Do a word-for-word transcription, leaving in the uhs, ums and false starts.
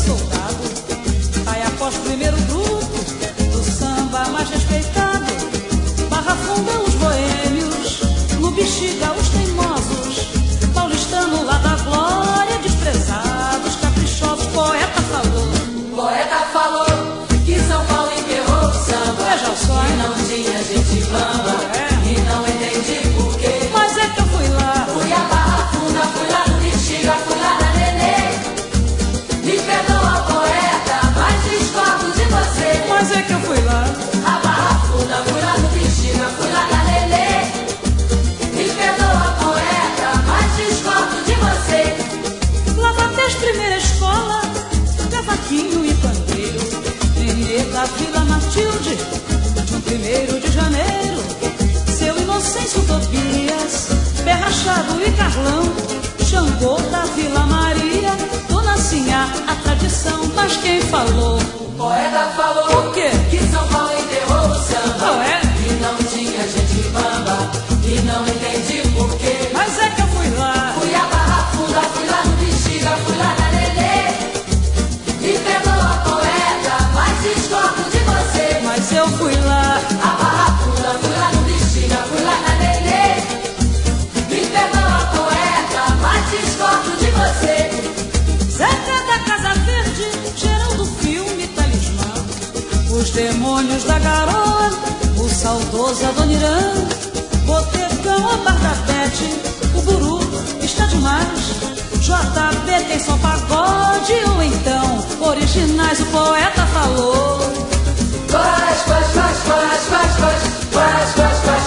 soldado. Vai após o primeiro grupo do samba mais respeitado. Barra Funda os boêmios, no Bexiga os teimosos, paulistano lá da glória, desprezados, caprichosos. Poeta falou, Poeta falou que São Paulo enterrou o samba. Veja só, e não tinha gente bamba. É. E não entendi por quê. Mas é que eu fui lá. Fui a Barra Funda, fui lá no Bexiga, fui lá na Nenê. Me perdoa, poeta, mas discordo de você. Mas é que eu fui lá. A Barra Funda, fui lá no Bexiga, fui lá na Nenê. Me perdoa, poeta, mas discordo de você. Lá bateu primeira escola, cavaquinho e pandeiro. Nenê da Vila Matilde, de um primeiro de janeiro. Seu Inocêncio Tobias, Pé Rachado e Carlão, Xangô da Vila Maria, Dona Sinhá, a tradição. Mas quem falou? O poeta falou O quê? que São Paulo enterrou o samba. Qual é? E não tinha gente bamba. E não entendi por quê. Mas é que eu fui lá. Fui a Barra Funda, fui lá no Bexiga, fui lá na Nenê. Me perdoa, poeta, mas discordo de você. Mas eu fui lá. A Barra Funda, fui lá no Bexiga, fui lá na Nenê. Me perdoa, poeta, mas discordo de você. Zeca da Casa Verde, Geraldo Filme Talismã, os demônios da garoa, o saudoso Adoniran, Botecão, a Bardabete, o Buru está demais. J B tem só pagode ou então originais. O poeta falou. Faz, faz, faz, faz, faz, faz, faz, faz, faz.